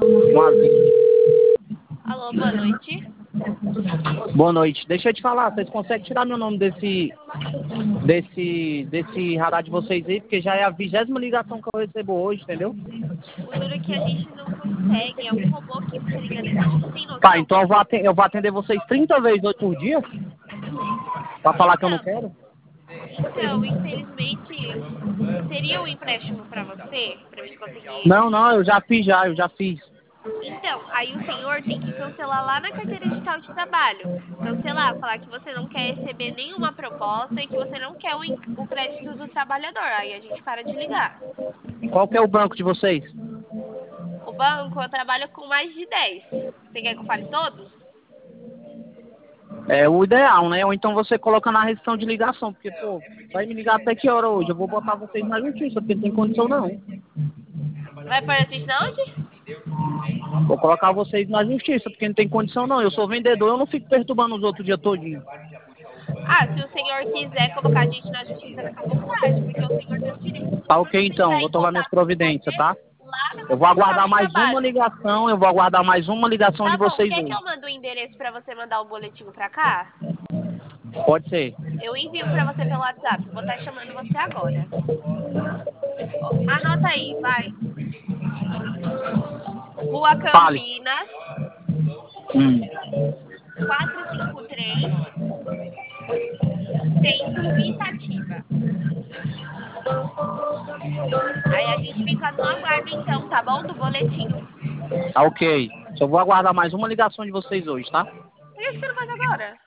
Um aviso. Alô, boa noite. Boa noite. Deixa eu te falar, vocês conseguem tirar meu nome desse radar de vocês aí? Porque já é a 20ª ligação que eu recebo hoje, entendeu? O duro é que a gente não consegue. É um robô que fica ligando em você. Você tem Tá, noção? então eu vou atender vocês 30 vezes hoje por dia? Pra falar que eu não Então, quero? infelizmente, seria um empréstimo pra você, pra mim conseguir. Não, não, eu já fiz. Então, aí o senhor tem que cancelar lá na carteira digital de trabalho. Cancelar, falar que você não quer receber nenhuma proposta e que você não quer o crédito do trabalhador. Aí a gente para de ligar. Qual que é o banco de vocês? O banco, eu trabalho com mais de 10. Você quer que eu fale todos? É o ideal, né? Ou então você coloca na restrição de ligação, porque, pô, vai me ligar até que hora hoje? Eu vou botar vocês na justiça, porque não tem condição não. Vai pôr a gente na onde? Vou colocar vocês na justiça, porque não tem condição não. Eu sou vendedor, eu não fico perturbando os outros o dia todinho. Ah, se o senhor quiser colocar a gente na justiça, fica à vontade, porque o senhor tem o direito Tá de ok então, entrar vou em tomar minhas contato com providências, você tá? lá na Eu vou carteira digital aguardar de mais uma trabalho. ligação, eu vou aguardar mais uma ligação de Tá bom, vocês quer que hoje. eu mande o endereço pra você mandar o boletim pra cá? Pode ser. Eu envio pra você pelo WhatsApp, eu vou estar chamando você agora. Ó, anota aí, vai. Rua Fale. Campinas, Hum. 453, Centro Itativa. Aí a gente fica no aguardo então, tá bom? Do boletim. Tá ok. Só vou aguardar mais uma ligação de vocês hoje, tá? Por que você não faz agora?